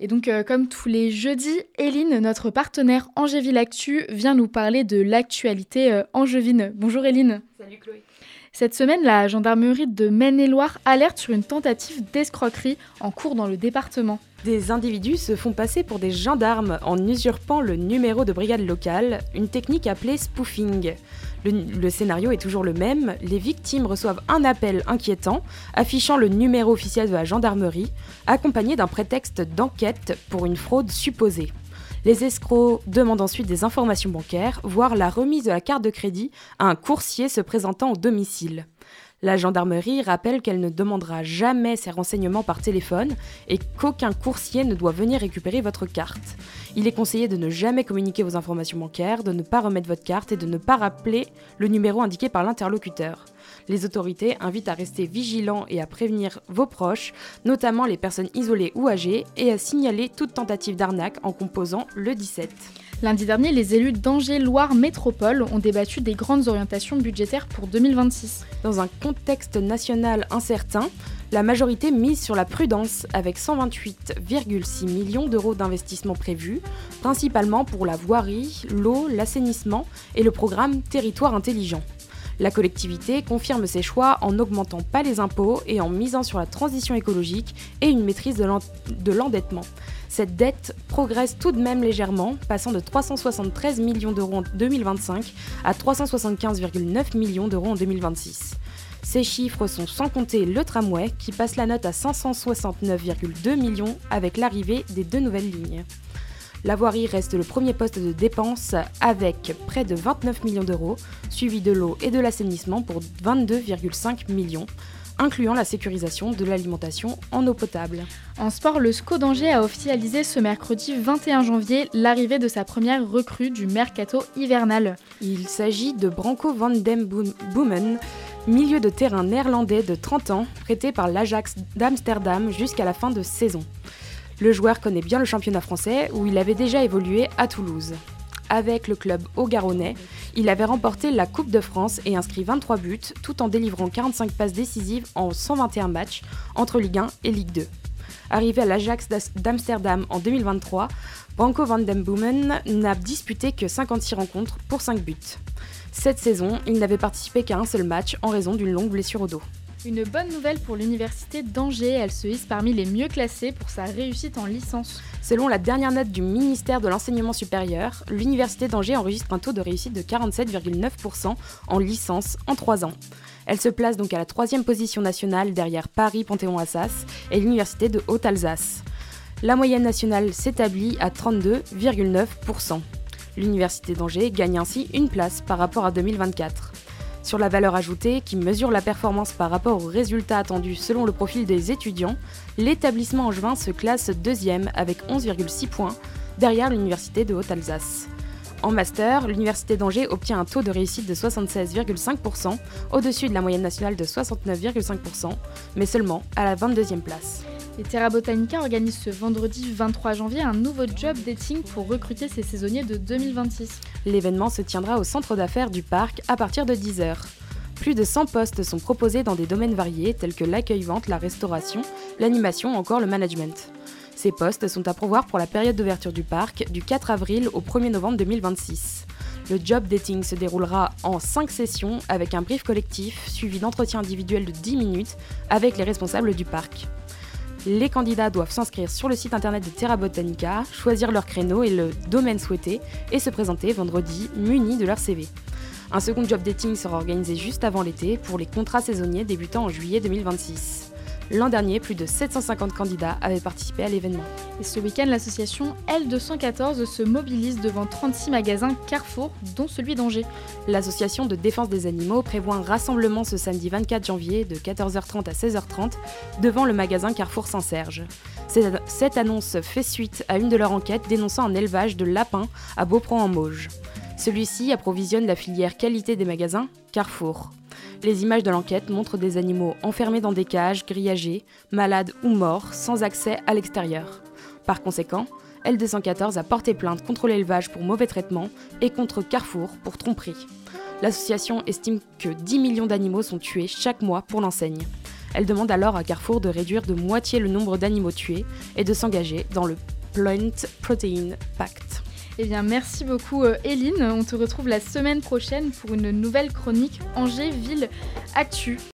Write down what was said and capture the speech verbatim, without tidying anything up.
Et donc, euh, comme tous les jeudis, Éline, notre partenaire Angéville Actu, vient nous parler de l'actualité euh, angevine. Bonjour Éline. Salut Chloé. Cette semaine, la gendarmerie de Maine-et-Loire alerte sur une tentative d'escroquerie en cours dans le département. Des individus se font passer pour des gendarmes en usurpant le numéro de brigade locale, une technique appelée spoofing. Le, le scénario est toujours le même, les victimes reçoivent un appel inquiétant, affichant le numéro officiel de la gendarmerie, accompagné d'un prétexte d'enquête pour une fraude supposée. Les escrocs demandent ensuite des informations bancaires, voire la remise de la carte de crédit à un coursier se présentant au domicile. La gendarmerie rappelle qu'elle ne demandera jamais ces renseignements par téléphone et qu'aucun coursier ne doit venir récupérer votre carte. Il est conseillé de ne jamais communiquer vos informations bancaires, de ne pas remettre votre carte et de ne pas rappeler le numéro indiqué par l'interlocuteur. Les autorités invitent à rester vigilants et à prévenir vos proches, notamment les personnes isolées ou âgées, et à signaler toute tentative d'arnaque en composant le dix-sept. Lundi dernier, les élus d'Angers-Loire Métropole ont débattu des grandes orientations budgétaires pour deux mille vingt-six. Dans un contexte national incertain, la majorité mise sur la prudence avec cent vingt-huit virgule six millions d'euros d'investissements prévus, principalement pour la voirie, l'eau, l'assainissement et le programme Territoire intelligent. La collectivité confirme ses choix en n'augmentant pas les impôts et en misant sur la transition écologique et une maîtrise de, l'en- de l'endettement. Cette dette progresse tout de même légèrement, passant de trois cent soixante-treize millions d'euros en deux mille vingt-cinq à trois cent soixante-quinze virgule neuf millions d'euros en deux mille vingt-six. Ces chiffres sont sans compter le tramway qui passe la note à cinq cent soixante-neuf virgule deux millions avec l'arrivée des deux nouvelles lignes. La voirie reste le premier poste de dépense avec près de vingt-neuf millions d'euros, suivi de l'eau et de l'assainissement pour vingt-deux virgule cinq millions, incluant la sécurisation de l'alimentation en eau potable. En sport, le S C O d'Angers a officialisé ce mercredi vingt et un janvier l'arrivée de sa première recrue du mercato hivernal. Il s'agit de Branko van den Boomen, milieu de terrain néerlandais de trente ans, prêté par l'Ajax d'Amsterdam jusqu'à la fin de saison. Le joueur connaît bien le championnat français où il avait déjà évolué à Toulouse. Avec le club haut-garonnais, il avait remporté la Coupe de France et inscrit vingt-trois buts tout en délivrant quarante-cinq passes décisives en cent vingt et un matchs entre Ligue un et Ligue deux. Arrivé à l'Ajax d'Amsterdam en deux mille vingt-trois, Branko van den Boomen n'a disputé que cinquante-six rencontres pour cinq buts. Cette saison, il n'avait participé qu'à un seul match en raison d'une longue blessure au dos. Une bonne nouvelle pour l'université d'Angers, elle se hisse parmi les mieux classés pour sa réussite en licence. Selon la dernière note du ministère de l'Enseignement supérieur, l'université d'Angers enregistre un taux de réussite de quarante-sept virgule neuf pour cent en licence en trois ans. Elle se place donc à la troisième position nationale derrière Paris Panthéon-Assas et l'université de Haute-Alsace. La moyenne nationale s'établit à trente-deux virgule neuf pour cent. L'université d'Angers gagne ainsi une place par rapport à deux mille vingt-quatre. Sur la valeur ajoutée, qui mesure la performance par rapport aux résultats attendus selon le profil des étudiants, l'établissement angevin se classe deuxième avec onze virgule six points, derrière l'université de Haute-Alsace. En master, l'université d'Angers obtient un taux de réussite de soixante-seize virgule cinq pour cent, au-dessus de la moyenne nationale de soixante-neuf virgule cinq pour cent, mais seulement à la vingt-deuxième place. Et Terra Botanica organise ce vendredi vingt-trois janvier un nouveau job dating pour recruter ses saisonniers de deux mille vingt-six. L'événement se tiendra au centre d'affaires du parc à partir de dix heures. Plus de cent postes sont proposés dans des domaines variés tels que l'accueil-vente, la restauration, l'animation ou encore le management. Ces postes sont à pourvoir pour la période d'ouverture du parc du quatre avril au premier novembre deux mille vingt-six. Le job dating se déroulera en cinq sessions avec un brief collectif suivi d'entretiens individuels de dix minutes avec les responsables du parc. Les candidats doivent s'inscrire sur le site internet de Terra Botanica, choisir leur créneau et le domaine souhaité et se présenter vendredi munis de leur C V. Un second job dating sera organisé juste avant l'été pour les contrats saisonniers débutant en juillet deux mille vingt-six. L'an dernier, plus de sept cent cinquante candidats avaient participé à l'événement. Et ce week-end, l'association L deux cent quatorze se mobilise devant trente-six magasins Carrefour, dont celui d'Angers. L'association de défense des animaux prévoit un rassemblement ce samedi vingt-quatre janvier de quatorze heures trente à seize heures trente devant le magasin Carrefour Saint-Serge. Cette annonce fait suite à une de leurs enquêtes dénonçant un élevage de lapins à Beaupron-en-Mauges. Celui-ci approvisionne la filière qualité des magasins Carrefour. Les images de l'enquête montrent des animaux enfermés dans des cages, grillagés, malades ou morts, sans accès à l'extérieur. Par conséquent, L deux cent quatorze a porté plainte contre l'élevage pour mauvais traitement et contre Carrefour pour tromperie. L'association estime que dix millions d'animaux sont tués chaque mois pour l'enseigne. Elle demande alors à Carrefour de réduire de moitié le nombre d'animaux tués et de s'engager dans le Plant Protein Pact. Eh bien, merci beaucoup Eline. On te retrouve la semaine prochaine pour une nouvelle chronique Angers Ville Actu.